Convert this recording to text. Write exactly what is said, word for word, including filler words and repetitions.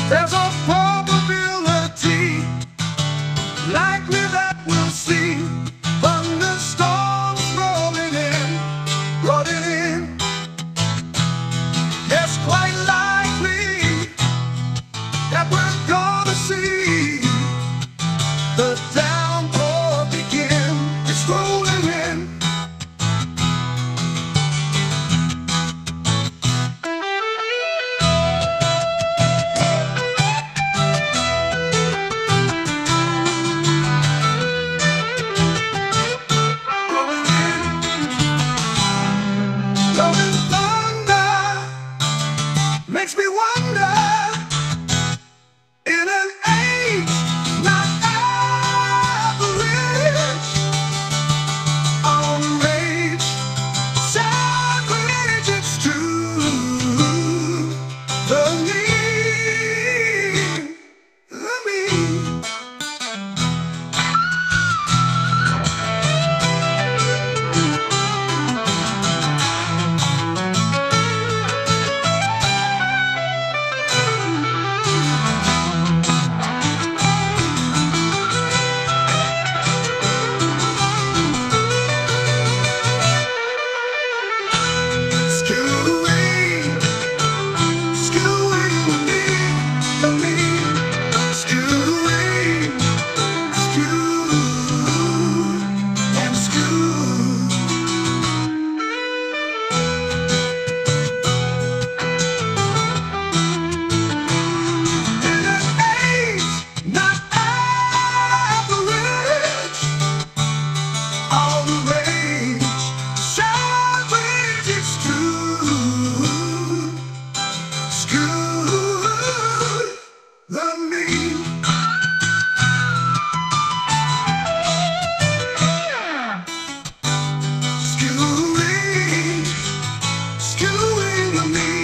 There's a probability, likely that we'll see thunderstorms rolling in, rolling in. It's quite likely that we're gonna see the downpour begin. It's rolling in. Rolling thunder makes me wonder, in an age not average, on rage, sacrilege, it's true. The need, the me. Skewing the me.